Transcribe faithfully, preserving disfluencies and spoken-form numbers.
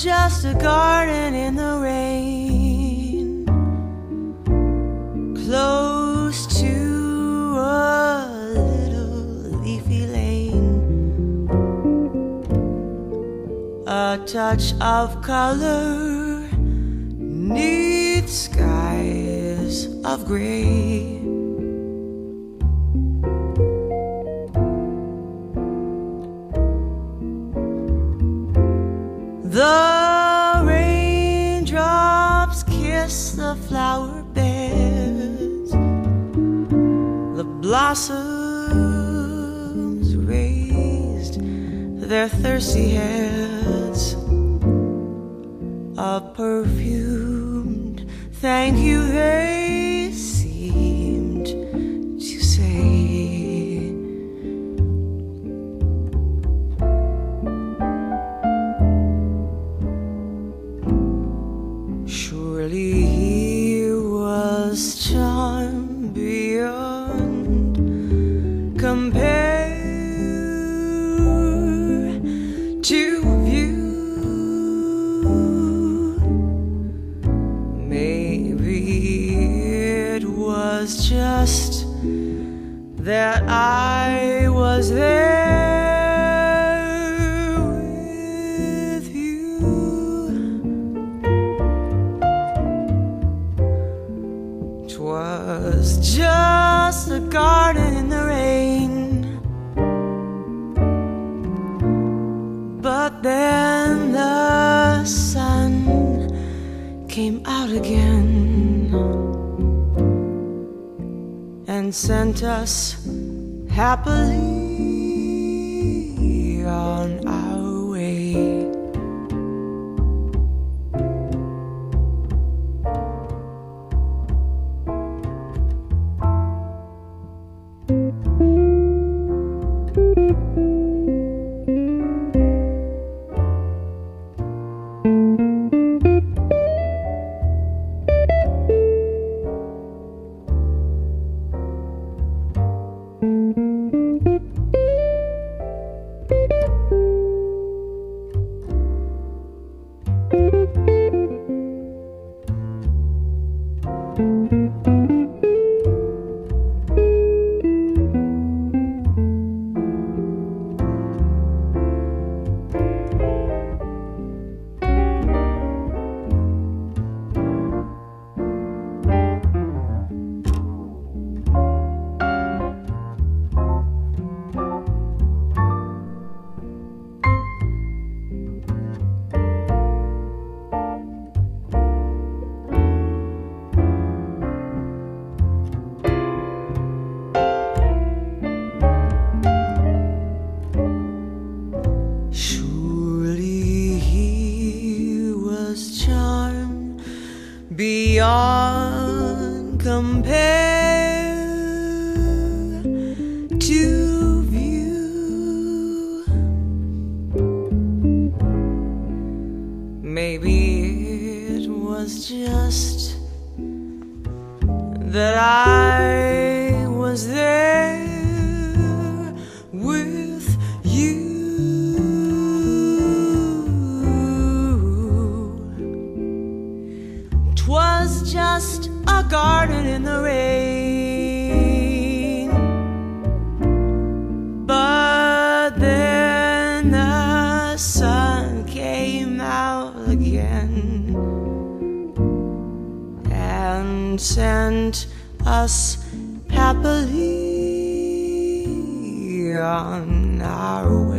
just a garden in the rain, close to a little leafy lane. A touch of color neath skies of gray. The raindrops kiss the flower beds, the blossoms raised their thirsty heads. A perfumed thank you they seemed to say. Surely he was charmed beyond compare to view. Maybe it was just that I was there with you. 'Twas just a garden in the rain, but then the sun came out again and sent us happily on our way. Beyond compare to view. Maybe it was just that I was there with you. 'Twas just a garden in the rain, but then the sun came out again and sent us happily on our way.